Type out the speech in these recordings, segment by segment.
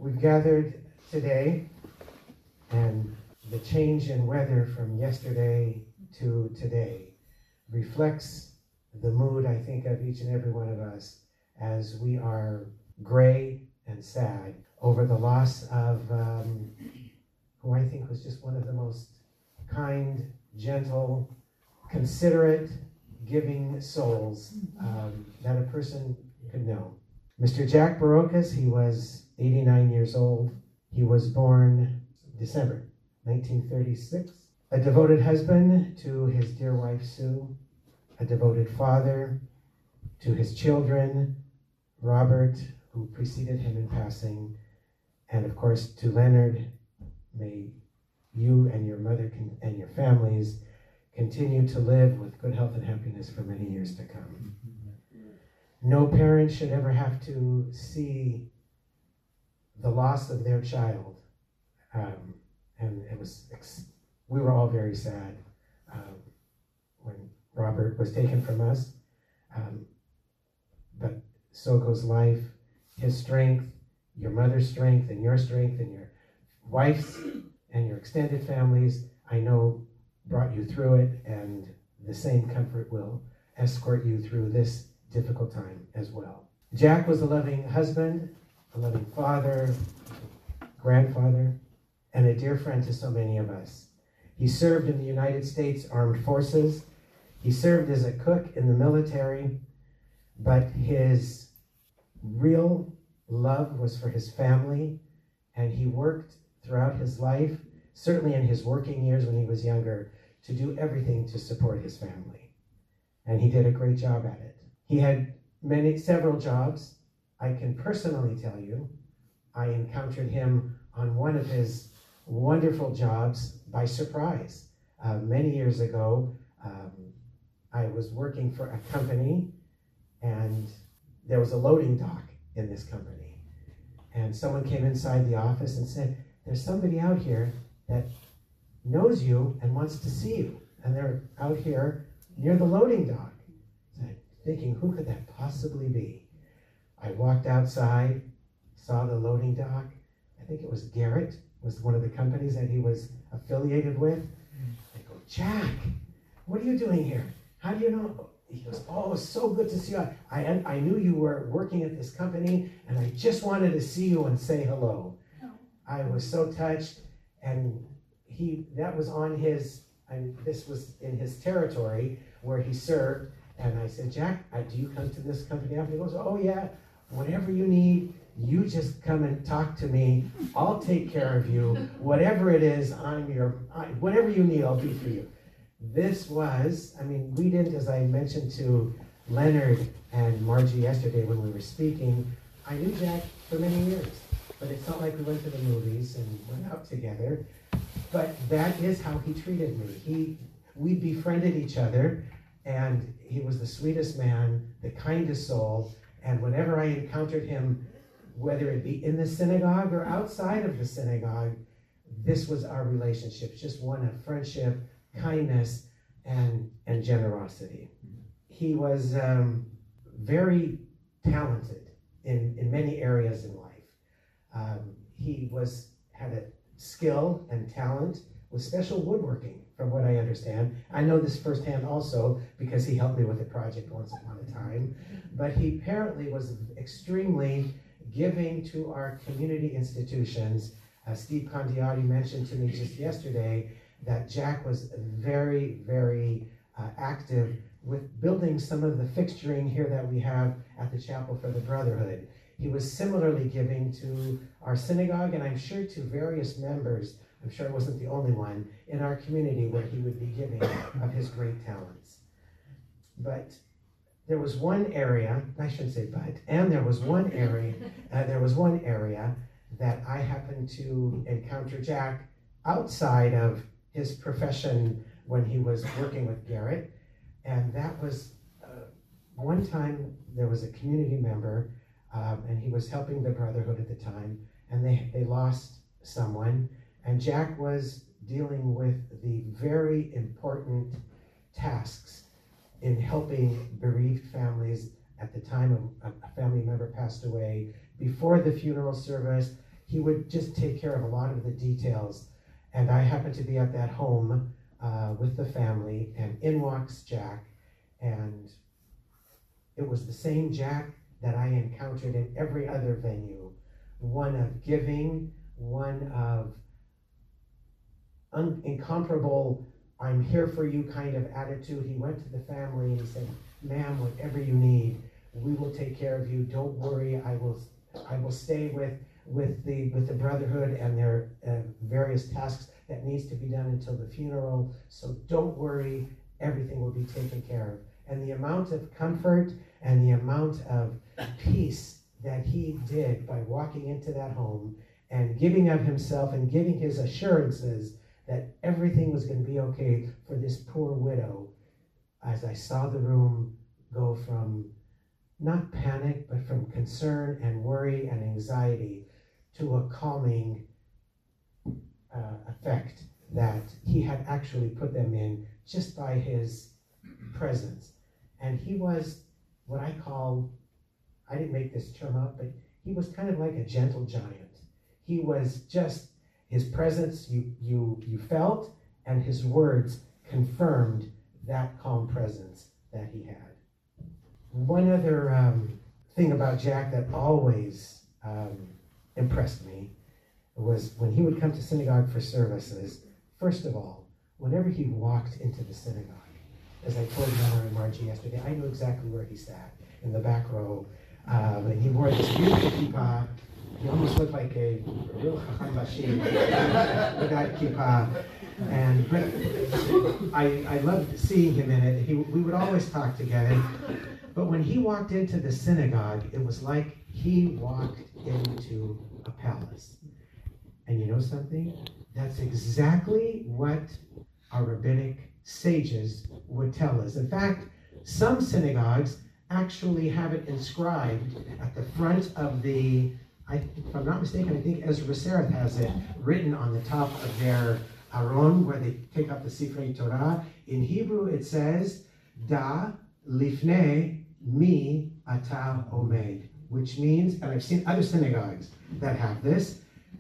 We've gathered today, and the change in weather from yesterday to today reflects the mood, I think, of each and every one of us as we are gray and sad over the loss of who I think was just one of the most kind, gentle, considerate, giving souls that a person could know. Mr. Jack Barocas, he was 89 years old. He was born December 1936. A devoted husband to his dear wife Sue, a devoted father to his children, Robert, who preceded him in passing, and of course to Leonard. May you and your mother and your families continue to live with good health and happiness for many years to come. No parent should ever have to see the loss of their child. And it was, we were all very sad when Robert was taken from us. But so goes life. His strength, your mother's strength, and your wife's and your extended families, I know, brought you through it, and the same comfort will escort you through this difficult time as well. Jack was a loving husband, a loving father, grandfather, and a dear friend to so many of us. He served in the United States Armed Forces. He served as a cook in the military, but his real love was for his family, and he worked throughout his life, certainly in his working years when he was younger, to do everything to support his family. And he did a great job at it. He had several jobs. I can personally tell you, I encountered him on one of his wonderful jobs by surprise. Many years ago, I was working for a company, and there was a loading dock in this company. And someone came inside the office and said, "There's somebody out here that knows you and wants to see you. And they're out here near the loading dock." So I'm thinking, who could that possibly be? I walked outside, saw the loading dock. I think it was Garrett, was one of the companies that he was affiliated with. I go, "Jack, what are you doing here? How do you know?" He goes, "Oh, it's so good to see you. I knew you were working at this company, and I just wanted to see you and say hello." I was so touched, and that was on his, this was in his territory where he served, and I said, "Jack, do you come to this company often?" He goes, "Oh yeah, whatever you need, you just come and talk to me. I'll take care of you. Whatever it is, whatever you need, I'll do for you." This was, we didn't, as I mentioned to Leonard and Margie yesterday when we were speaking, I knew Jack for many years, but it's not like we went to the movies and went out together. But that is how he treated me. We befriended each other, and he was the sweetest man, the kindest soul, and whenever I encountered him, whether it be in the synagogue or outside of the synagogue, this was our relationship, just one of friendship, kindness, and generosity. He was very talented in many areas in life. He had a skill and talent with special woodworking, from what I understand. I know this firsthand also because he helped me with a project once upon a time. But he apparently was extremely giving to our community institutions. Steve Condiotti mentioned to me just yesterday that Jack was very, very active with building some of the fixturing here that we have at the Chapel for the Brotherhood. He was similarly giving to our synagogue, and I'm sure to various members, I'm sure I wasn't the only one, in our community where he would be giving of his great talents. But there was one area, I shouldn't say but, and there was one area that I happened to encounter Jack outside of his profession when he was working with Garrett. And that was one time there was a community member, and he was helping the Brotherhood at the time, and they lost someone, and Jack was dealing with the very important tasks in helping bereaved families at the time a family member passed away. Before the funeral service, he would just take care of a lot of the details. And I happened to be at that home with the family, and in walks Jack, and it was the same Jack that I encountered in every other venue. One of giving, one of incomparable, I'm here for you kind of attitude. He went to the family and he said, ma'am, whatever you need, we will take care of you. Don't worry, I will stay with the brotherhood and their various tasks that needs to be done until the funeral. So don't worry, everything will be taken care of. And the amount of comfort and the amount of peace that he did by walking into that home and giving of himself and giving his assurances that everything was going to be okay for this poor widow, as I saw the room go from not panic, but from concern and worry and anxiety to a calming effect that he had actually put them in just by his presence. And he was what I call, I didn't make this term up, but he was kind of like a gentle giant. He was just, his presence you felt, and his words confirmed that calm presence that he had. One other thing about Jack that always impressed me was when he would come to synagogue for services. First of all, whenever he walked into the synagogue, as I told Mara and Margie yesterday, I knew exactly where he sat, in the back row. And he wore this beautiful kippah. He almost looked like a real Chacham Bashir with that kippah. But I loved seeing him in it. We would always talk together. But when he walked into the synagogue, it was like he walked into a palace. And you know something? That's exactly what our rabbinic sages would tell us. In fact, some synagogues actually have it inscribed at the front of the, if I'm not mistaken, I think Ezra B'Sereth has it written on the top of their aron, where they take up the Sifrei Torah. In Hebrew, it says, Da lifnei mi ata omed, which means, and I've seen other synagogues that have this,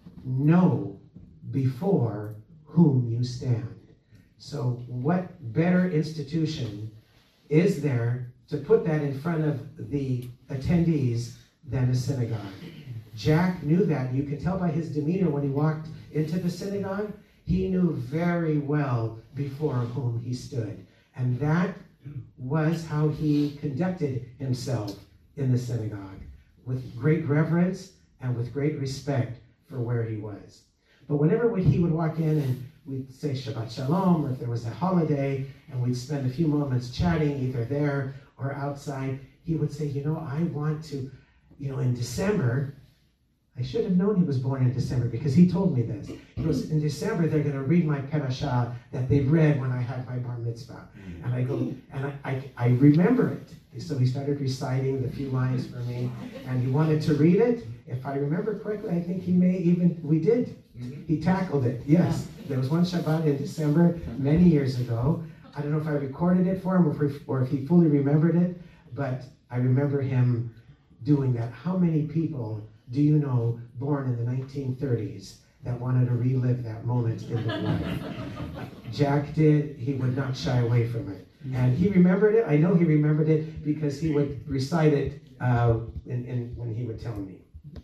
know before whom you stand. So what better institution is there to put that in front of the attendees than a synagogue? Jack knew that. You can tell by his demeanor when he walked into the synagogue. He knew very well before whom he stood. And that was how he conducted himself in the synagogue, with great reverence and with great respect for where he was. But whenever he would walk in and we'd say Shabbat Shalom, or if there was a holiday, and we'd spend a few moments chatting either there or outside, he would say, I want to, in December, I should have known he was born in December because he told me this. He goes, in December, they're going to read my parashah that they read when I had my bar mitzvah. And I go, and I remember it. So he started reciting the few lines for me, and he wanted to read it. If I remember correctly, I think we did. He tackled it, yes. There was one Shabbat in December many years ago. I don't know if I recorded it for him or if he fully remembered it, but I remember him doing that. How many people do you know born in the 1930s that wanted to relive that moment in their life? Jack did. He would not shy away from it. And he remembered it. I know he remembered it because he would recite it when he would tell me.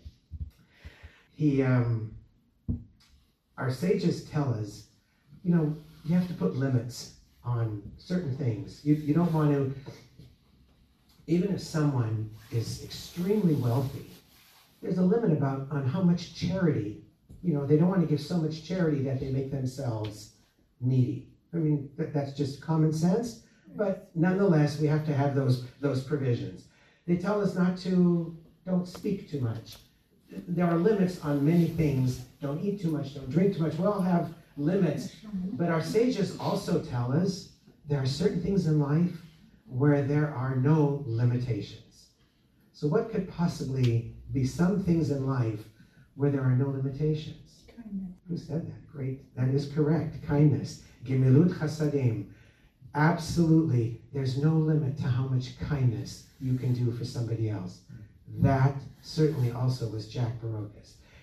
Our sages tell us, you have to put limits on certain things. You don't want to, even if someone is extremely wealthy, there's a limit on how much charity, they don't want to give so much charity that they make themselves needy. I mean, that's just common sense, but nonetheless, we have to have those provisions. They tell us don't speak too much. There are limits on many things. Don't eat too much, don't drink too much. We all have limits. But our sages also tell us there are certain things in life where there are no limitations. So what could possibly be some things in life where there are no limitations? Kindness. Who said that? Great. That is correct. Kindness. Gemilut chasadim. Absolutely. There's no limit to how much kindness you can do for somebody else. That certainly also was Jack Barocas.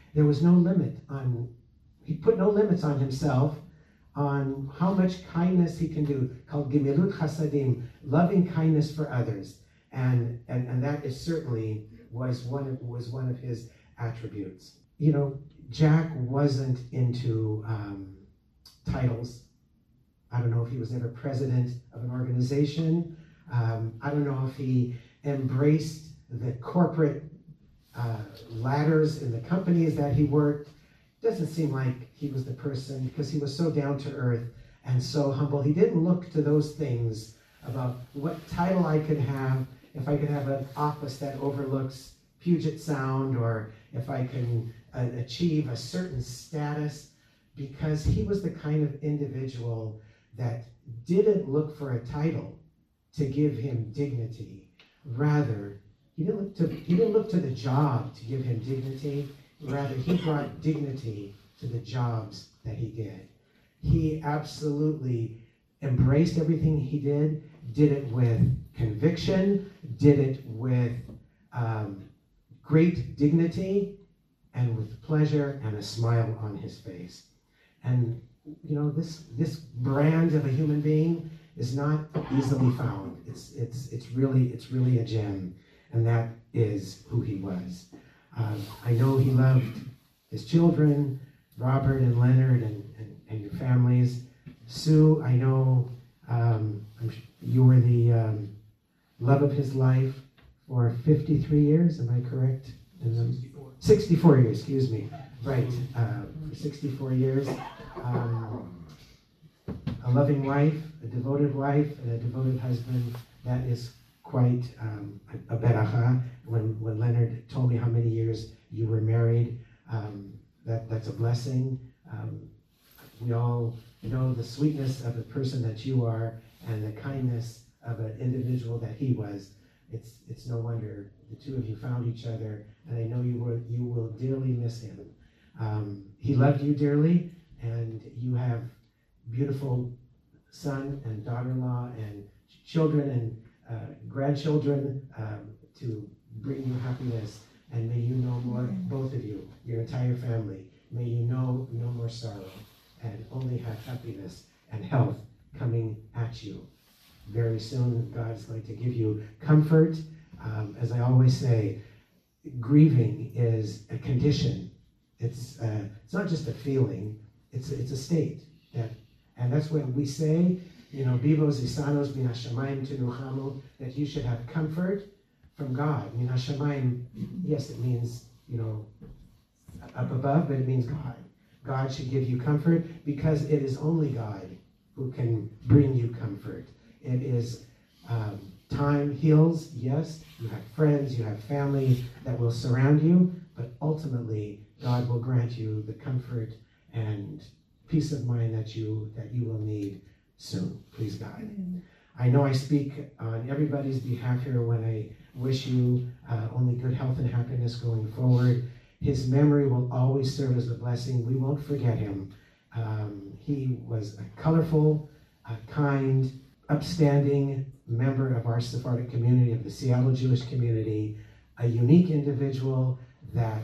There was no limit on, he put no limits on himself, on how much kindness he can do, called Gemilut Chasadim, loving kindness for others. And that is certainly was one of his attributes. You know, Jack wasn't into titles. I don't know if he was ever president of an organization. I don't know if he embraced the corporate ladders in the companies that he worked. Doesn't seem like he was the person, because he was so down to earth and so humble. He didn't look to those things about what title I could have, if I could have an office that overlooks Puget Sound, or if I can achieve a certain status, because he was the kind of individual that didn't look for a title to give him dignity. Rather, he didn't look to the job to give him dignity. Rather, he brought dignity to the jobs that he did. He absolutely embraced everything he did it with conviction, did it with great dignity, and with pleasure and a smile on his face. And you know, this brand of a human being is not easily found. It's really a gem, and that is who he was. I know he loved his children, Robert and Leonard, and your families. Sue, I know you were the love of his life for 53 years, am I correct? 64 years, excuse me. Right, for 64 years. A loving wife, a devoted wife, and a devoted husband. That is quite a beracha. When Leonard told me how many years you were married, that's a blessing. We all know the sweetness of the person that you are and the kindness of an individual that he was. It's no wonder the two of you found each other, and I know you will dearly miss him. He loved you dearly, and you have beautiful son and daughter-in-law and children and grandchildren to bring you happiness. And may you know more, both of you, your entire family. May you know no more sorrow, and only have happiness and health coming at you. Very soon, God's going to give you comfort. As I always say, grieving is a condition. It's not just a feeling. It's a state. And that's when we say, you know, Bivos isanos min hashamayim tinuchamu, that you should have comfort from God. Min hashamayim, yes, it means, you know, up above, but it means God. God should give you comfort, because it is only God who can bring you comfort. It is time heals, yes. You have friends, you have family that will surround you, but ultimately God will grant you the comfort and peace of mind that you will need soon. Please God. I know I speak on everybody's behalf here when I wish you only good health and happiness going forward. His memory will always serve as a blessing. We won't forget him. He was a colorful, kind, upstanding member of our Sephardic community, of the Seattle Jewish community, a unique individual that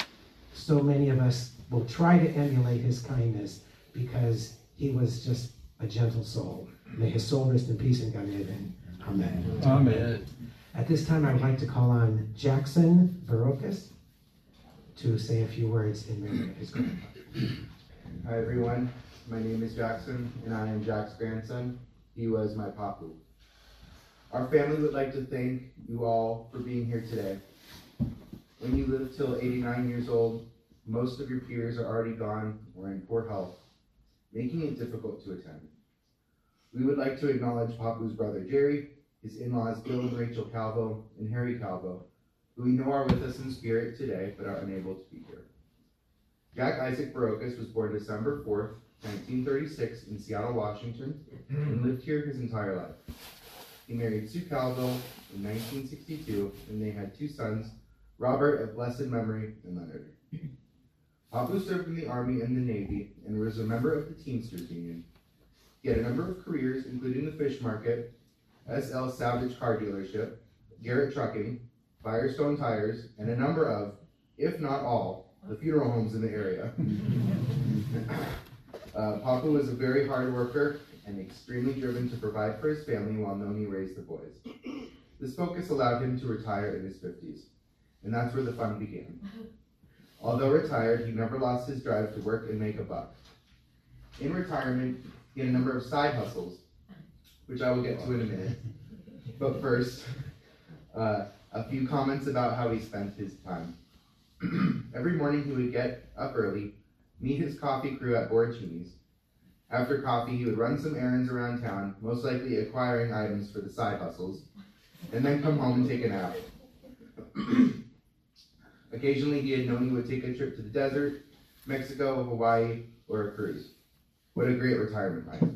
so many of us will try to emulate his kindness, because he was just a gentle soul. May his soul rest in peace in Gan Eden. Amen. Amen. At this time, I would like to call on Jackson Barokas to say a few words in memory of his grandfather. Hi everyone, my name is Jackson, and I am Jack's grandson. He was my papu. Our family would like to thank you all for being here today. When you live till 89 years old, most of your peers are already gone or in poor health, making it difficult to attend. We would like to acknowledge Papu's brother Jerry, his in-laws Bill and Rachel Calvo, and Harry Calvo, who we know are with us in spirit today but are unable to be here. Jack Isaac Barokas was born December 4th, 1936 in Seattle, Washington, and lived here his entire life. He married Sue Calvo in 1962, and they had two sons, Robert of blessed memory and Leonard. Papu served in the Army and the Navy and was a member of the Teamsters Union. He had a number of careers, including the fish market, SL Savage Car Dealership, Garrett Trucking, Firestone Tires, and a number of, if not all, the funeral homes in the area. Papa was a very hard worker and extremely driven to provide for his family while Noni raised the boys. This focus allowed him to retire in his 50s, and that's where the fun began. Although retired, he never lost his drive to work and make a buck. In retirement, he had a number of side hustles, which I will get to in a minute. But first, a few comments about how he spent his time. Every morning he would get up early, meet his coffee crew at Borrachini's. After coffee, he would run some errands around town, most likely acquiring items for the side hustles, and then come home and take a nap. Occasionally, he and Noni would take a trip to the desert, Mexico, Hawaii, or a cruise. What a great retirement life.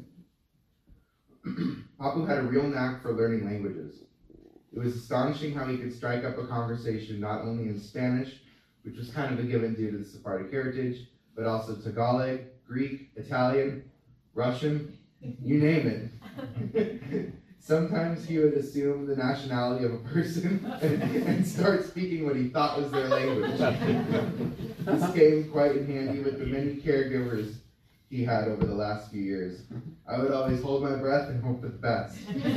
Papu had a real knack for learning languages. It was astonishing how he could strike up a conversation not only in Spanish, which was kind of a given due to the Sephardic heritage, but also Tagalog, Greek, Italian, Russian, you name it. Sometimes he would assume the nationality of a person and start speaking what he thought was their language. This came quite in handy with the many caregivers he had over the last few years. I would always hold my breath and hope for the best.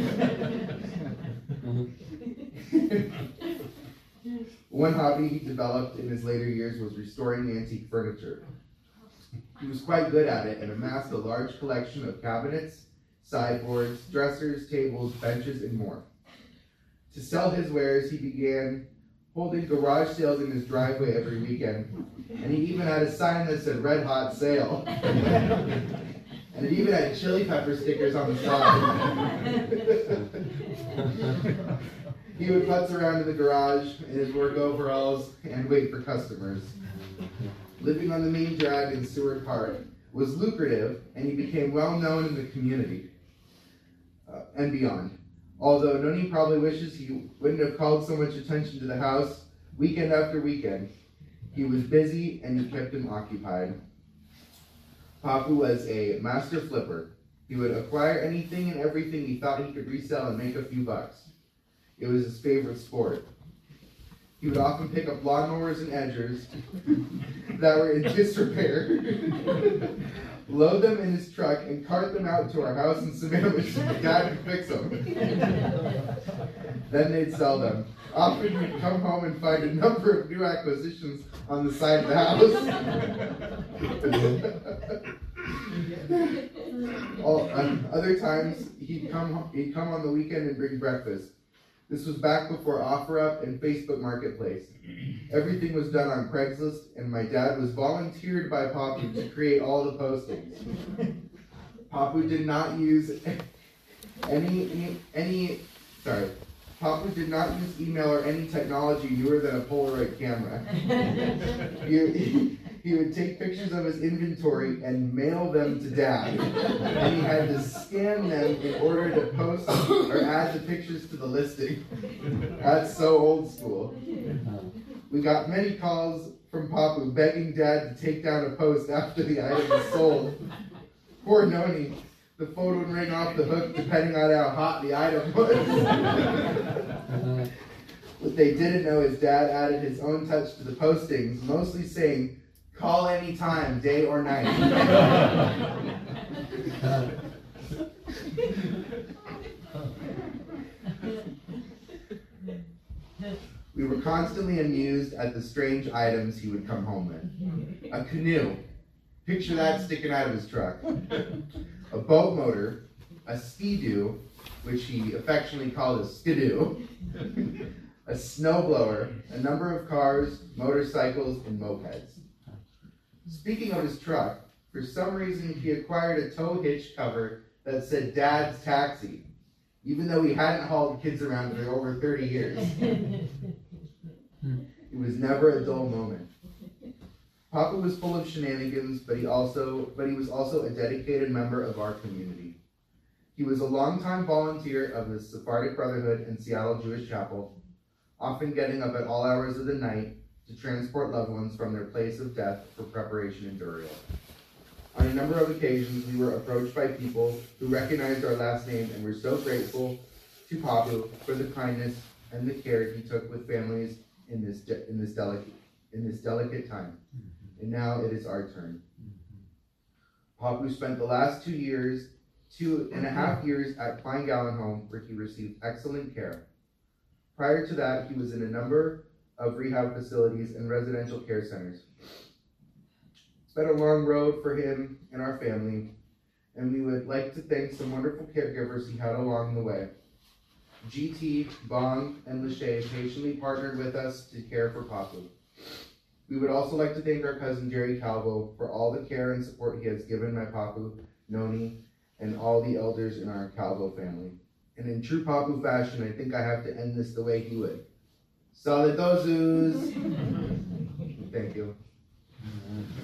One hobby he developed in his later years was restoring antique furniture. He was quite good at it and amassed a large collection of cabinets, sideboards, dressers, tables, benches, and more. To sell his wares, he began holding garage sales in his driveway every weekend, and he even had a sign that said "Red Hot Sale." And it even had chili pepper stickers on the side. He would putz around in the garage in his work overalls and wait for customers. Living on the main drag in Seward Park was lucrative, and he became well known in the community and beyond. Although Noni probably wishes he wouldn't have called so much attention to the house weekend after weekend. He was busy, and he kept him occupied. Papu was a master flipper. He would acquire anything and everything he thought he could resell and make a few bucks. It was his favorite sport. He would often pick up lawnmowers and edgers that were in disrepair, load them in his truck, and cart them out to our house in Sammamish so the dad could fix them. Then they'd sell them. Often we'd come home and find a number of new acquisitions on the side of the house. Other times, he'd come on the weekend and bring breakfast. This was back before OfferUp and Facebook Marketplace. Everything was done on Craigslist, and my dad was volunteered by Papu to create all the postings. Papu did not use Papu did not use email or any technology newer than a Polaroid camera. He would take pictures of his inventory and mail them to Dad. And he had to scan them in order to post or add the pictures to the listing. That's so old school. We got many calls from Papu begging Dad to take down a post after the item was sold. Poor Noni. The phone would ring off the hook depending on how hot the item was. What they didn't know is Dad added his own touch to the postings, mostly saying, "Call anytime, day or night." We were constantly amused at the strange items he would come home with. A canoe. Picture that sticking out of his truck. A boat motor, a ski-doo, which he affectionately called a skidoo, a snowblower, a number of cars, motorcycles, and mopeds. Speaking of his truck, for some reason he acquired a tow hitch cover that said Dad's Taxi, even though he hadn't hauled kids around for over 30 years. It was never a dull moment. Papa was full of shenanigans, but he was also a dedicated member of our community. He was a longtime volunteer of the Sephardic Brotherhood and Seattle Jewish Chapel, often getting up at all hours of the night to transport loved ones from their place of death for preparation and burial. On a number of occasions, we were approached by people who recognized our last name and were so grateful to Papu for the kindness and the care he took with families in this in this delicate time. And now it is our turn. Papu spent the last 2.5 years at Klein Gallen Home, where he received excellent care. Prior to that, he was in a number of rehab facilities and residential care centers. It's been a long road for him and our family, and we would like to thank some wonderful caregivers he had along the way. GT, Bong, and Lachey patiently partnered with us to care for Papu. We would also like to thank our cousin Jerry Calvo for all the care and support he has given my Papu, Noni, and all the elders in our Calvo family. And in true Papu fashion, I think I have to end this the way he would. Salutations! Thank you.